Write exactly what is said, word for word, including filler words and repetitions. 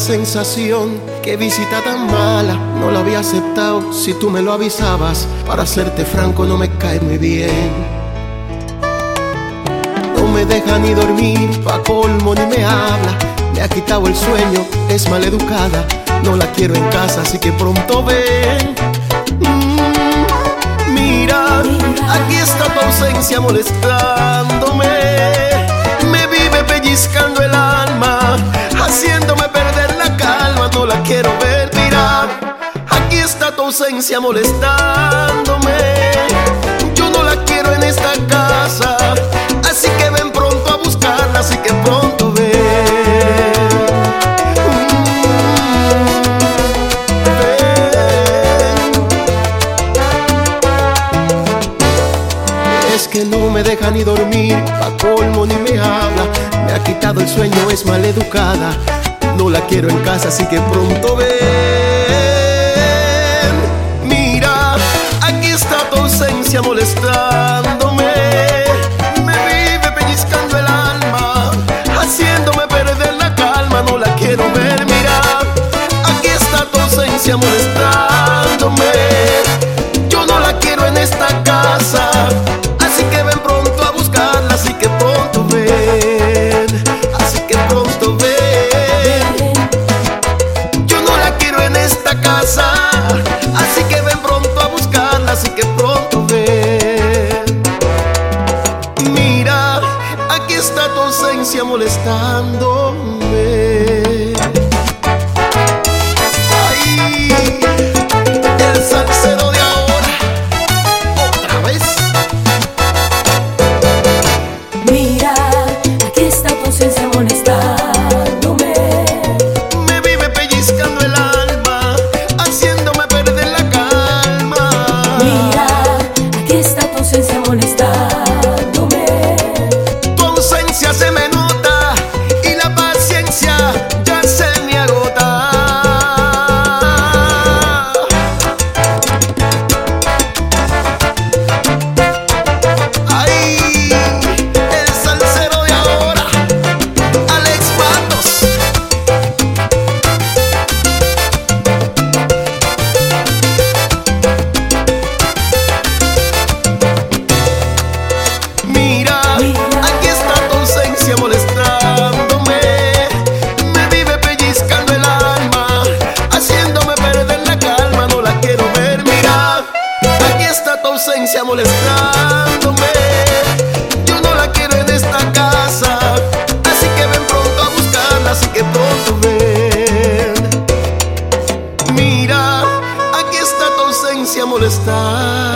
sensación que visita tan mala no la había aceptado si tú me lo avisabas. Para serte franco, no me cae muy bien. No me deja ni dormir, pa' colmo ni me habla. Me ha quitado el sueño, es maleducada. No la quiero en casa, así que pronto ven. mm, Mira, aquí está tu ausencia molestándome. Me vive pellizcando el alma, haciéndome perder la calma. No la quiero ver, mira. Aquí está tu ausencia molestándome. Yo no la quiero en esta casa, así que ven pronto a buscarla, así que pronto ven. Que no me deja ni dormir, pa' colmo ni me habla. Me ha quitado el sueño, es maleducada. No la quiero en casa, así que pronto ven. Mira, aquí está tu ausencia molestándome. Me vive pellizcando el alma, haciéndome perder la calma. No la quiero ver, mira. Aquí está tu ausencia molestándome. Yo no la quiero en esta casa, así que ven pronto a buscarla, así que pronto ven, así que pronto ven. Yo no la quiero en esta casa, así que ven pronto a buscarla, así que pronto ven. Mira, aquí está tu ausencia molestándome. Ay, el salsero de ahora, otra vez. Mira, aquí está tu ausencia molestándome. Me vive pellizcando el alma, haciéndome perder la calma. Mira, aquí está tu ausencia molestándome. Tu ausencia se me nota y la paciencia ya se me agota. Ay, el salsero de ahora, Alex Matos. Mira, aquí está tu ausencia molestándome. Me vive pellizcando el alma, haciéndome perder la calma. No la quiero ver, mira. Aquí está tu ausencia molestándome. Yo no la quiero en esta casa, así que ven pronto a buscarla, así que pronto ven. Mira, aquí está tu ausencia molestándome.